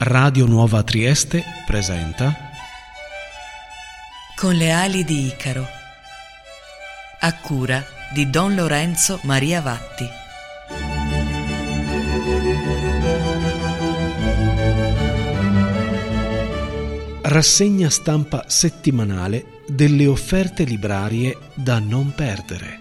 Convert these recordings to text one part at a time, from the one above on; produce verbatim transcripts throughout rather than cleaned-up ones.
Radio Nuova Trieste presenta Con le ali di Icaro, a cura di Don Lorenzo Maria Vatti. Rassegna stampa settimanale delle offerte librarie da non perdere.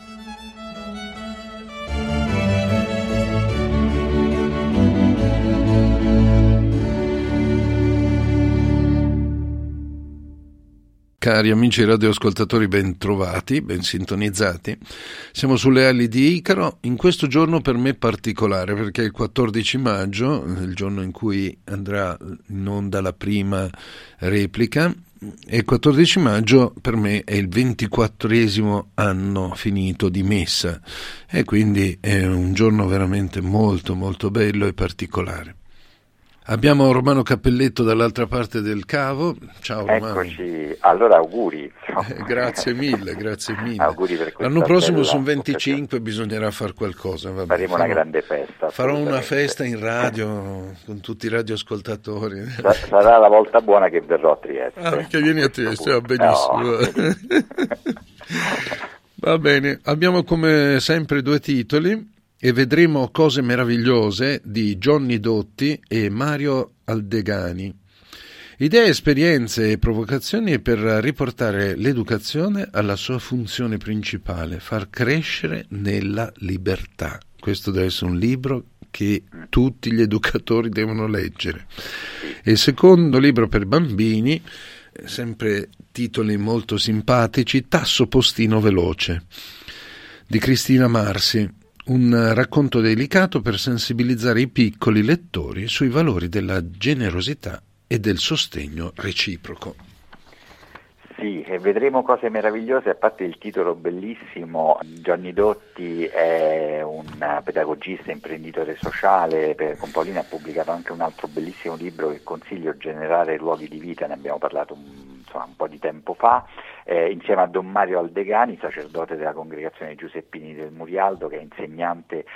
Cari amici radioascoltatori, ben trovati, ben sintonizzati. Siamo sulle ali di Icaro, in questo giorno per me particolare, perché è il quattordici maggio, il giorno in cui andrà in onda la prima replica, e il quattordici maggio per me è il ventiquattresimo anno finito di messa, e quindi è un giorno veramente molto molto bello e particolare. Abbiamo Romano Cappelletto dall'altra parte del cavo. Ciao Romano. Eccoci, allora auguri. Eh, grazie mille, grazie mille. Auguri per L'anno prossimo bella sono venticinque, occasione. Bisognerà fare qualcosa. Vabbè, Faremo farò, una grande festa. Farò una festa in radio con tutti i radioascoltatori. Sarà la volta buona che verrò a Trieste. Ah, perché vieni a Trieste, va benissimo. No. Va bene, abbiamo come sempre due titoli. E vedremo cose meravigliose di Johnny Dotti e Mario Aldegani. Idee, esperienze e provocazioni per riportare l'educazione alla sua funzione principale, far crescere nella libertà. Questo deve essere un libro che tutti gli educatori devono leggere. E il secondo libro per bambini, sempre titoli molto simpatici, Tasso postino veloce, di Cristina Marsi. Un racconto delicato per sensibilizzare i piccoli lettori sui valori della generosità e del sostegno reciproco. Sì, e vedremo cose meravigliose, a parte il titolo bellissimo. Johnny Dotti è un pedagogista, imprenditore sociale, con Paolina ha pubblicato anche un altro bellissimo libro che consiglio, Generare luoghi di vita, ne abbiamo parlato un, insomma, un po' di tempo fa, eh, insieme a Don Mario Aldegani, sacerdote della congregazione Giuseppini del Murialdo, che è insegnante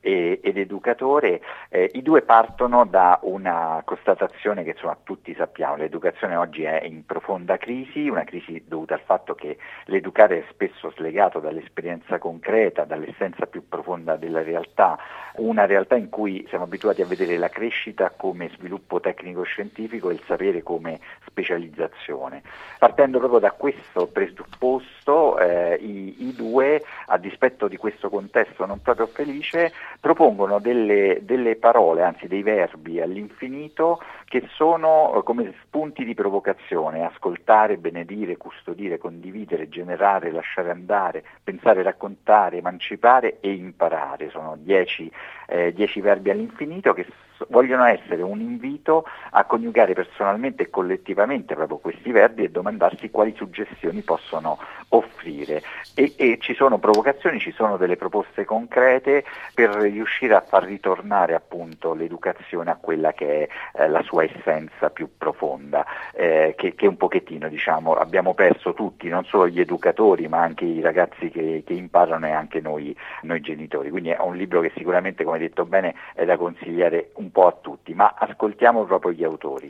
ed educatore. Eh, i due partono da una constatazione che insomma tutti sappiamo: l'educazione oggi è in profonda crisi, una crisi dovuta al fatto che l'educare è spesso slegato dall'esperienza concreta, dall'essenza più profonda della realtà, una realtà in cui siamo abituati a vedere la crescita come sviluppo tecnico-scientifico e il sapere come specializzazione. Partendo proprio da questo presupposto, eh, i, i due, a dispetto di questo contesto non proprio felice, propongono delle, delle parole, anzi dei verbi all'infinito, che sono come spunti di provocazione: ascoltare, benedire, custodire, condividere, generare, lasciare andare, pensare, raccontare, emancipare e imparare. Sono dieci, eh, dieci verbi all'infinito che vogliono essere un invito a coniugare personalmente e collettivamente proprio questi verbi e domandarsi quali suggestioni possono offrire. E, e ci sono provocazioni, ci sono delle proposte concrete per riuscire a far ritornare appunto l'educazione a quella che è eh, la sua essenza più profonda, eh, che, che un pochettino, diciamo, abbiamo perso tutti, non solo gli educatori ma anche i ragazzi che, che imparano e anche noi, noi genitori. Quindi è un libro che sicuramente, come hai detto bene, è da consigliare un po' a tutti, ma ascoltiamo proprio gli autori.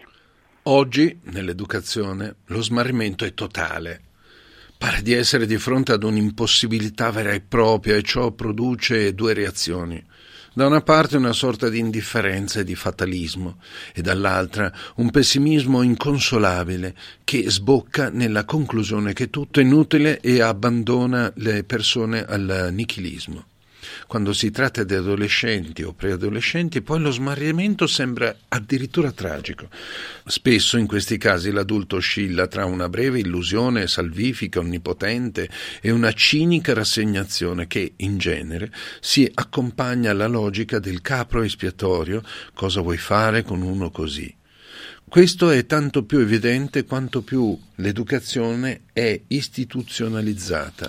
Oggi nell'educazione lo smarrimento è totale. Pare di essere di fronte ad un'impossibilità vera e propria, e ciò produce due reazioni. Da una parte una sorta di indifferenza e di fatalismo, e dall'altra un pessimismo inconsolabile che sbocca nella conclusione che tutto è inutile e abbandona le persone al nichilismo. Quando si tratta di adolescenti o preadolescenti, poi lo smarrimento sembra addirittura tragico. Spesso in questi casi l'adulto oscilla tra una breve illusione salvifica, onnipotente, e una cinica rassegnazione che, in genere, si accompagna alla logica del capro espiatorio: cosa vuoi fare con uno così? Questo è tanto più evidente quanto più l'educazione è istituzionalizzata.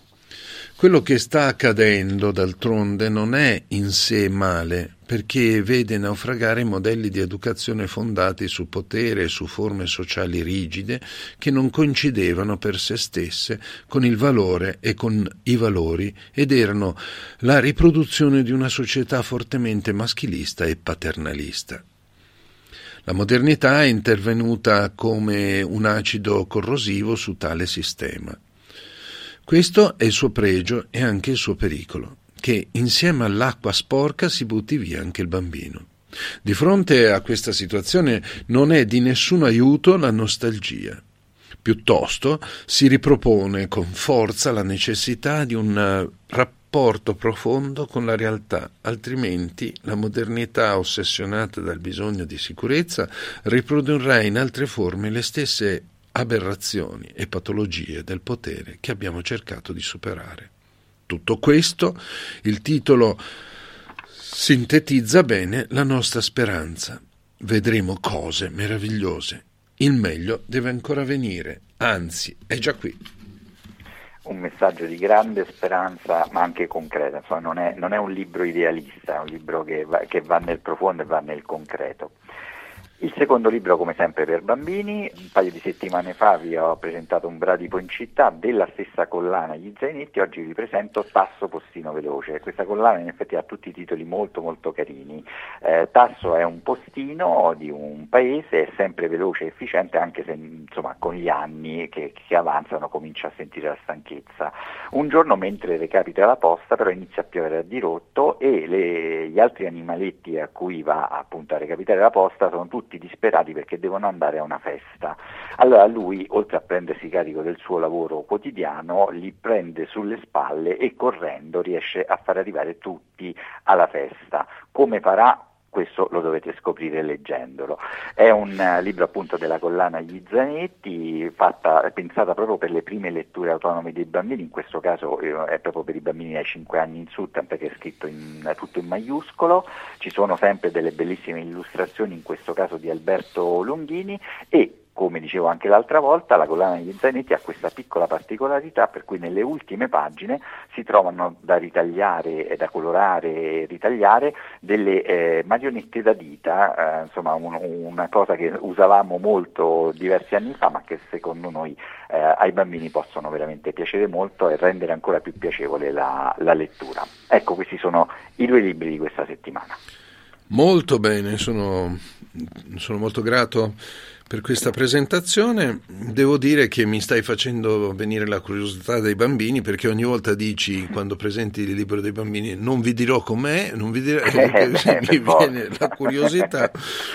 Quello che sta accadendo, d'altronde, non è in sé male, perché vede naufragare modelli di educazione fondati su potere e su forme sociali rigide che non coincidevano per se stesse con il valore e con i valori ed erano la riproduzione di una società fortemente maschilista e paternalista. La modernità è intervenuta come un acido corrosivo su tale sistema. Questo è il suo pregio e anche il suo pericolo, che insieme all'acqua sporca si butti via anche il bambino. Di fronte a questa situazione non è di nessun aiuto la nostalgia. Piuttosto si ripropone con forza la necessità di un rapporto profondo con la realtà, altrimenti la modernità ossessionata dal bisogno di sicurezza riprodurrà in altre forme le stesse aberrazioni e patologie del potere che abbiamo cercato di superare. Tutto questo, il titolo sintetizza bene la nostra speranza. Vedremo cose meravigliose. Il meglio deve ancora venire, anzi, è già qui. Un messaggio di grande speranza, ma anche concreta. Insomma, non è, non è un libro idealista, è un libro che va, che va nel profondo e va nel concreto. Il secondo libro, come sempre, per bambini. Un paio di settimane fa vi ho presentato Un bradipo in città, della stessa collana Gli Zainetti. Oggi vi presento Tasso Postino Veloce. Questa collana in effetti ha tutti i titoli molto molto carini. Eh, Tasso è un postino di un paese, è sempre veloce e efficiente, anche se insomma con gli anni che, che avanzano comincia a sentire la stanchezza. Un giorno, mentre recapita la posta, però inizia a piovere a dirotto e le, gli altri animaletti a cui va appunto a recapitare la posta sono tutti disperati perché devono andare a una festa. Allora lui, oltre a prendersi carico del suo lavoro quotidiano, li prende sulle spalle e correndo riesce a far arrivare tutti alla festa. Come farà? Questo lo dovete scoprire leggendolo. È un uh, libro appunto della collana Gli Zainetti, fatta, pensata proprio per le prime letture autonome dei bambini, in questo caso eh, è proprio per i bambini dai cinque anni in su, perché è scritto in, uh, tutto in maiuscolo. Ci sono sempre delle bellissime illustrazioni, in questo caso di Alberto Longhini, e come dicevo anche l'altra volta, la collana degli Zainetti ha questa piccola particolarità per cui nelle ultime pagine si trovano da ritagliare, da colorare e ritagliare delle eh, marionette da dita, eh, insomma un, una cosa che usavamo molto diversi anni fa, ma che secondo noi eh, ai bambini possono veramente piacere molto e rendere ancora più piacevole la, la lettura. Ecco, questi sono i due libri di questa settimana. Molto bene, sono, sono molto grato per questa presentazione. Devo dire che mi stai facendo venire la curiosità dei bambini, perché ogni volta dici, quando presenti il libro dei bambini, non vi dirò com'è, non vi dirò, eh, mi viene la curiosità,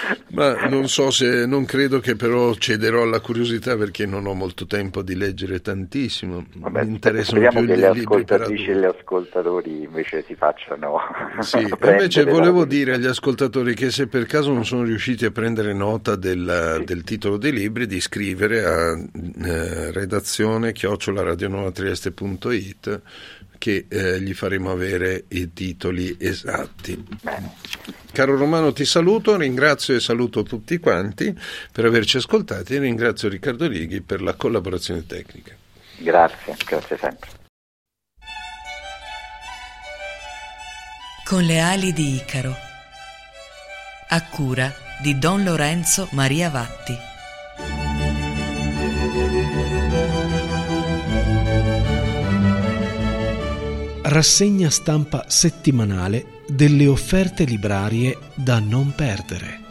ma non so se, non credo che però cederò alla curiosità, perché non ho molto tempo di leggere tantissimo. Vabbè, mi interessano speriamo più che le le ascoltatrici e gli ascoltatori invece si facciano sì, invece volevo dire agli ascoltatori che se per caso non sono riusciti a prendere nota del, sì. del titolo dei libri, di scrivere a eh, redazione chiocciola radionuovatrieste punto it, che eh, gli faremo avere i titoli esatti. Bene. Caro Romano, ti saluto, ringrazio e saluto tutti quanti per averci ascoltati e ringrazio Riccardo Righi per la collaborazione tecnica. Grazie, grazie sempre. Con le ali di Icaro, a cura di Don Lorenzo Maria Vatti. Rassegna stampa settimanale delle offerte librarie da non perdere.